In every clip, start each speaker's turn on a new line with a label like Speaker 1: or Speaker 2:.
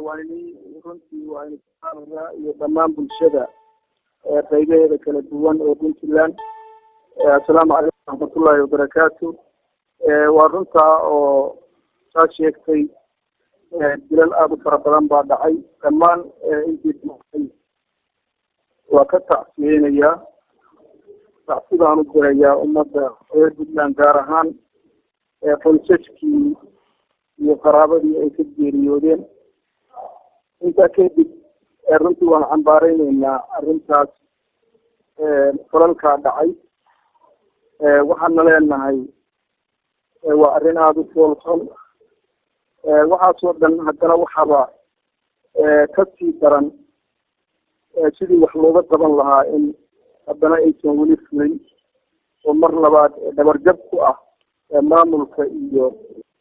Speaker 1: وأنا runtii waa in saaraya iyo dhammaan bulshada qaybaheeda kala duwan oo Puntland assalaamu calaykum warahmatullaahi wabarakaatu waa runtaa oo saa sheegtay dilal aad u fara badan baa dhacay dhammaan intii waa ka tacsiyeynaya tacsidaan u dirayaa ummadda reer Puntland gaar ahaan qoysaskii iyo qaraabadii ay ka geeriyoodeen inta kadib runtii waan cambaareynayna arrintaas falalka dhacay waxaan leenahay waa arrin aad u foolxun waxaasoo dhan haddana waxaba ka sii daran sidii wax looga qaban lahaa in haddana aysan weli fulin oo mar labaad dhabarjab ku ah maamulka iyo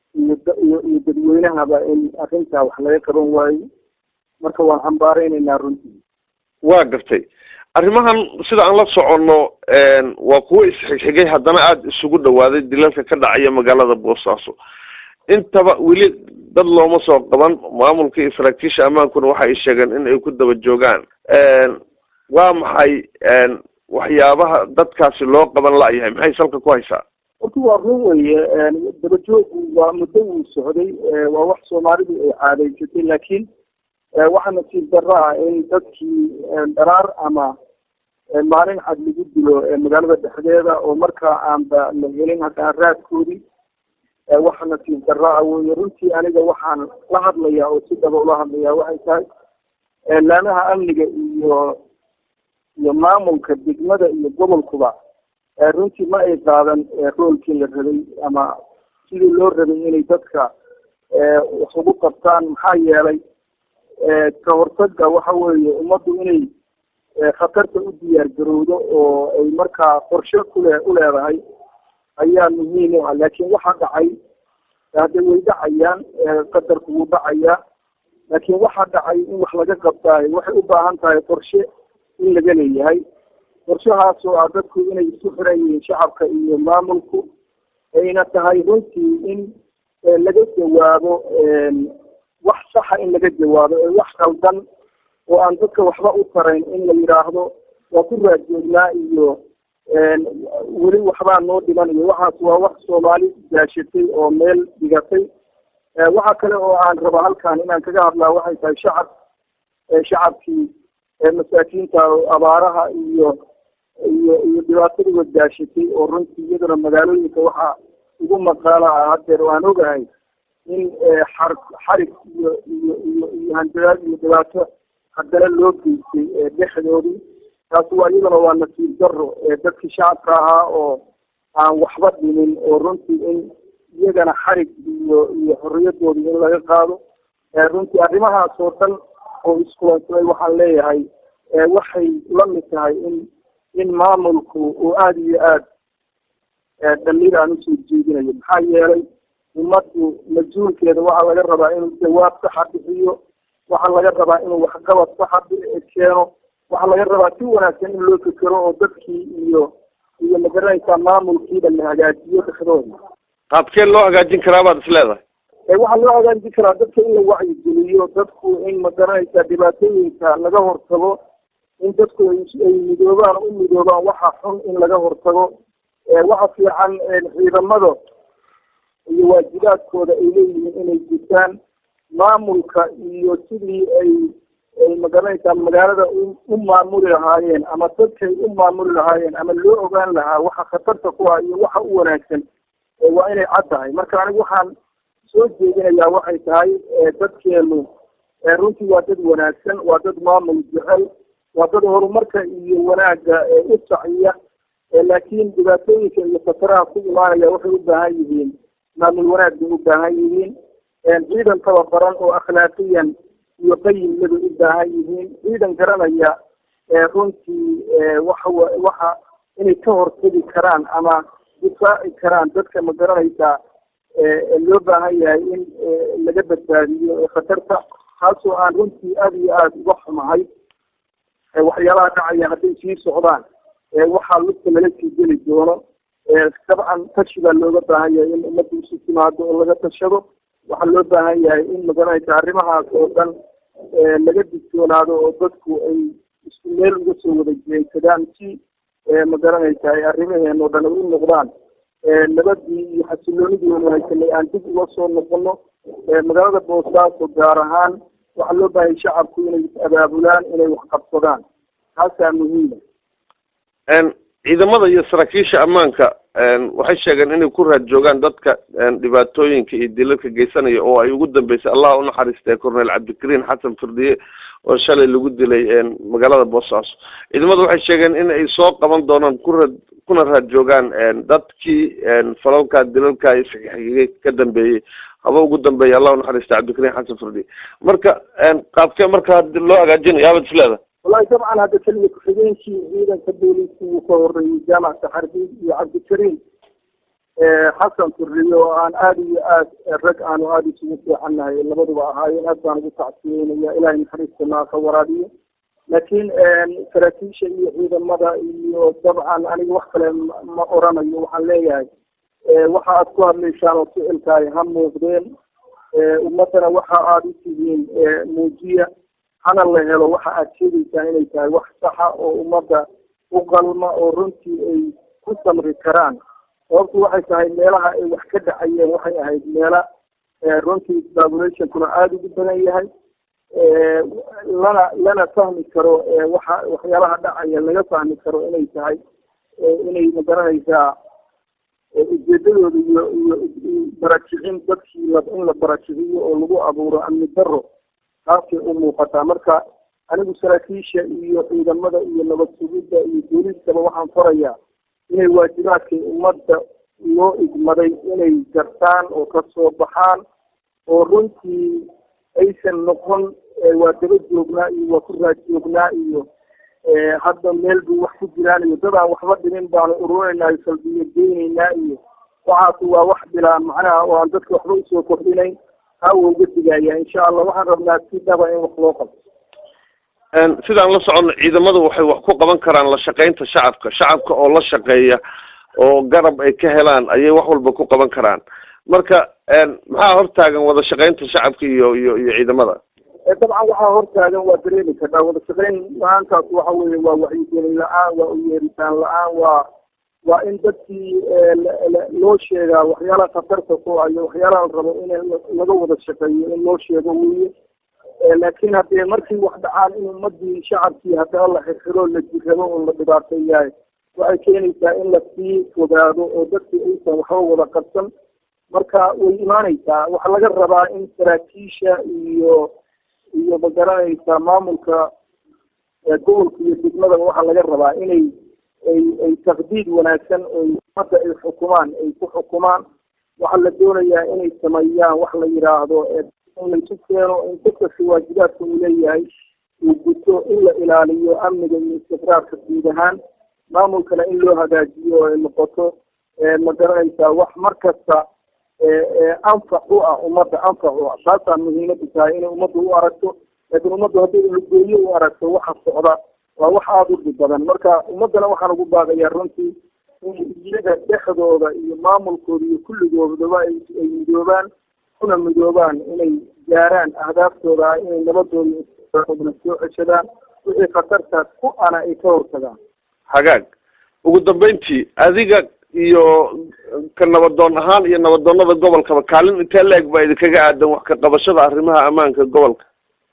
Speaker 1: dadweynahaba in arrintaa wax laga qaban waayo marka waan cambaareynayna runtii
Speaker 2: waa gartay arrimahan sida aan la soconno waa kuwo isxigxigay haddana aada isugu dhawaaday dilalka ka dhacaya magaalada Boosaaso intaba weli dad looma soo qaban maamulka iyo saraakiisha ammaankuna waxa ay sheegeen in ay ku daba joogaan waa maxay waxyaabaha dadkaasi loo qaban la'yahay maxay salka ku haysaa
Speaker 1: horta waa run weeye dabajoogu waa muddo uu socday waa wax soomaalidu ay caadaysatay laakiin waxaa nasiib darro ah in dadkii dharaar ama maalin cad lagu dilo magaalada dhexdeeda oo markaa aanba la helin haddana raadkoodii waxaa nasiib darro ah weye runtii aniga waxaan la hadlayaa oo si dhaba ula hadlayaa waxay tahay laamaha amniga iyo maamulka degmada iyo gobolkuba runtii ma ay qaadan roolkii la rabay ama sidii loo rabay inay dadka wax ugu qabtaan maxaa yeelay ka hortagga waxa weeye ummaddu inay khatarta u diyaar garowdo oo ay markaa qorshe u leedahay ayaa muhiim u ah laakiin waxa dhacay hadda way dhacayaan qadarku wuu dhacayaa laakiin waxa dhacay in wax laga qabtaayo waxay u baahan tahay qorshe in laga leeyahay qorshahaas oo ah dadku inay isku xiran yihiin shacabka iyo maamulku ayna tahay runtii in laga jawaabo wax saxa in laga jawaabo wax qaldan oo aan dadka waxba u tarayn in la yidhaahdo waa ku raajoognaa iyo weli waxbaa noo dhiman iyo waxaas waa wax soomaali gaashatay oo meel dhigatay waxa kale oo aan raba halkan inaan kaga hadlaa waxay tahay shacabkii masaakiinta abaaraha iyo dhibaatadii wadaashatay oo runtii iyaduna magaalooyinka waxaa ugu maqaala ah haddeer oo aan ogahay in xarig iyo handadaad iyo dhibaato haddana loo geystay dhexdoodii taasi waa iyaduna waa nasiib darro dadkii shacabka ahaa oo aan waxba dhimin oo runtii in iyagana xarig iyo xorriyadoodii in laga qaado runtii arrimahaas oo dhan oo iskulansamay waxaan leeyahay waxay la mid tahay in maamulku uu aada iyo aada dhaliil aan usoo jeedinayo maxaa yeelay ummaddu mas-uulkeeda waxaa laga rabaa inuu jawaab saxa bixiyo waxaa laga rabaa inuu waxqabad saxa keeno waxaa laga rabaa si wanaagsan in loo fekero oo dadkii iyo magaranaysaa maamulkiiba la hagaajiyo dhexdooda
Speaker 2: qaabkee loo hagaajin karaa baad is leedahay
Speaker 1: waxaa loo hagaajin karaa dadka in la wacyigeliyo dadku in magaranaysaa dhibaatooyinka laga hortago in dadku ay midoobaan waxa xun in laga hortago waxa fiican ciidamada iyo waajibaadkooda ay leeyihiin inay gutaan maamulka iyo sidii ay magaranaysaa magaalada u maamuli lahaayeen ama dadkay u maamuli lahaayeen ama loo ogaan lahaa waxa khatarta ku ah iyo waxa u wanaagsan waa inay cad tahay marka anigu waxaan soo jeedinayaa waxay tahay dadkeenu runtii waa dad wanaagsan waa dad maamul jecel waa dad horumarka iyo wanaagga u saciya laakiin dhibaatooyinka iyo khataraha ku imaanaya waxay u baahan yihiin maamul wanaag bay u baahan yihiin ciidan tababaran oo akhlaaqiyan iyo qayimlaba u baahan yihiin ciidan garanaya runtii waxa inay ka hortagi karaan ama difaaci karaan dadka ma garanaysaa loo baahan yahay in laga badbaadiyo khatarta taasoo aan runtii aada iyo aada uga xumahay waxyaalaha dhacaya hadday sii socdaan waxaa lugta laga sii geli doono dabcan tashi baa looga baahan yahay in ummadda isu timaado oo laga tashado waxaa loo baahan yahay in magaranaysa arrimahaas oo dhan laga digtoonaado oo dadku ay isku meel uga soo wada jeedsadaan si ma garanaysa ay arrimaheena oo dhan u noqdaan nabadii iyo xasiloonidii wanaagsanay aan dib uga soo noqono magaalada boosaaso gaar ahaan waxaa loo baahayay shacabku inay is-abaabulaan inay wax qabsadaan taasaa muhiima
Speaker 2: ciidamada iyo saraakiisha ammaanka waxay sheegeen inay ku raad joogaan dadka dhibaatooyinka iyo dilalka geysanaya oo ay ugu dambeysay allah u naxariistay cornel cabdikariin xasan firdiye oo shalay lagu dilay magaalada boosaaso ciidamada waxay sheegeen in ay soo qaban doonaan kuna raad joogaan dadkii falalka dilalka isxigay ka dambeeyey haba ugu dambeeyay allah u naxariistay cabdikariin xasan firdiye marka qaabkee marka loo hagaajinayo abad isleeda
Speaker 1: والله طبعا هذا كلمة كحجين شيء إذا كبولي وصور جامعة حربي وعبد الكريم حسن كريو عن هذه الرجعة عن هذه سويت عنها اللي بدو هاي أصلا بتعطين يا إلهي حريص ما خورادية لكن كراتي شيء إذا مضى طبعا أنا وقت ما أرانا يوحنا ليه وحى أذكر لي شان سئل كاي هم وغدين ومثلا وحى هذه سنين موجية hana la helo waxa aad sheegaysaa inay tahay wax saxa oo ummadda u qalma oo runtii ay ku samri karaan sababtu waxay tahay meelaha ay wax ka dhacayeen waxay ahayd meela runtii populationkuna aada ugu badan yahay lana fahmi karo waxyaalaha dhacaya laga fahmi karo inay tahay inay magaranaysaa ujeedadooda iyo barakicin dadkii in la barakiciyo oo lagu abuuro amni daro taasay u muuqataa marka anigu saraakiisha iyo ciidamada iyo nabad sugidda iyo booliiskaba waxaan farayaa inay waajibaadkay ummadda loo igmaday inay gartaan oo ka soo baxaan oo runtii aysan noqon waa daba joognaa iyo waa ku raad joognaa iyo hadda meel buu wax ku jiraan iyo dad aan waxba dhimin baanu ururinaynaa salbiyo geynaynaa iyo waxaas waa wax bilaan macnaha oo aan dadka waxba usoo kordhinayn هاو جدّي إن شاء الله واحد ربنا أكيد دابا مخلوقا.
Speaker 2: سيدا الله سعون إذا ماذا وحي وحقوق من كران لشقين شعبك أو لشقية أو قرب أي كهلان أي وحول بحقوق من كران. مركا ما هرتاجن وذا شقين شعبك إذا ماذا.
Speaker 1: طبعا وحا هرتاجن ودريني كذا وذا شقين ما أنت وحوي ووعيدين الآن ويريتان الآن وإن dadkii loo sheegaa waxyaalaha khatarta ku ayo waxyaalaha la rabo in laga wada shaqeeyo in loo sheego weeye laakiin haddii markii wax dhacaan in ummadii shacabkii haddana la xirxiro la jirrabo oo la dhibaateeyahay waxay keenaysaa in la sii fogaado oo dadkii aysan waxba wada qabsan marka way imaanaysaa waxaa laga rabaa in saraakiisha iyo magaranaysaa maamulka gobolka iyo degmada waxaa laga rabaa inay ay taqdiid wanaagsan oo ummadda ay xukumaan ay ku xukumaan waxaa la doonayaa inay sameeyaan wax la yidhaahdo in laysu keeno in dadkasi waajibaadka uu leeyahay uu guto in la ilaaliyo amniga iyo istiqraarka guud ahaan maamulkana in loo hagaajiyo oo ay noqoto ma garanaysaa wax markasta anfac u ah ummadda anfac u ah taasaa muhiimadu tahay inay ummaddu u aragto laakiin ummaddu haddii lagooyo u aragto waxa socda waa wax aada u dhib badan marka ummaddana waxaan ugu baaqayaa runtii in iyaga dhexdooda iyo maamulkooda iyo kulligoodaba ay midoobaan kuna midoobaan inay gaaraan ahdaaftooda inay nabadooda soo ceshadaan wixii khatartaas ku ana ay ka hortagaan
Speaker 2: hagaag ugu dambeyntii adiga iyo ka nabadoon ahaan iyo nabadoonada gobolkaba kaalin intee leeg baa idinkaga aadan wax ka qabashada arrimaha ammaanka gobolka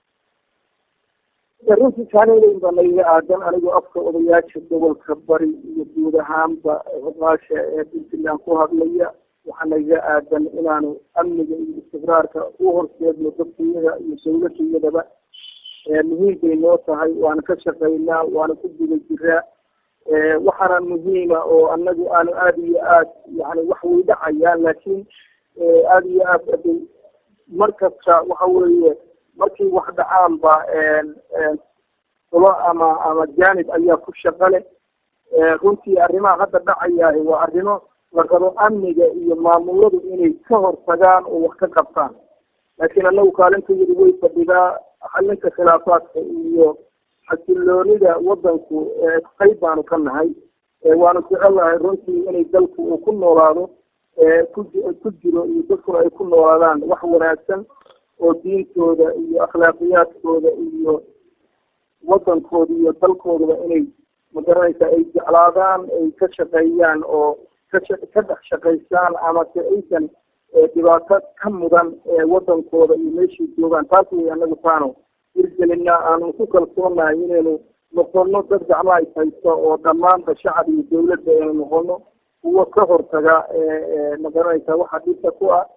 Speaker 1: runtii kaalin baa nagaga aadan anigoo afka odayaasha gobolka bari iyo guud ahaanba xuqaasha ee puntland ku hadlaya waxaa nagaga aadan inaanu amniga iyo istiqraarka u horseedno dadkayada iyo dawladayadaba muhiim bay noo tahay waana ka shaqaynaa waana ku guda jiraa waxaana muhiima oo anagu aanu aada iyo aad yani wax way dhacayaan laakiin aada iyo aad markasta waxa weeye markii wax dhacaan ba xulo ama jaanib ayaa ku shaqo leh runtii arrimaha hadda dhacayahay waa arrimo la rabo amniga iyo maamuladu inay ka hortagaan oo wax ka qabtaan laakiin anagu kaalintayadu way fadhidaa xalinka khilaafaadka iyo xasiloonida wadanku qayb baanu ka nahay waanu jecelahay runtii inay dalku uu ku noolaado ku jiro iyo dadkuna ay ku noolaadaan wax wanaagsan oo diintooda iyo akhlaaqiyaadkooda iyo wadankooda iyo dalkoodaba inay magaranaysa ay jeclaadaan ay ka shaqeeyaan oo ka dhex shaqaysaan ama se aysan dhibaato ka mudan wadankooda iyo meeshii joogaan taas way anagu taano hirgelina aanu ku kalsoonahay inaynu noqono dad gacmaha is haysto oo dhammaanba shacab iyo dawladda aynu noqono kuwa ka hortaga magaranaysa waxa dhibka ku ah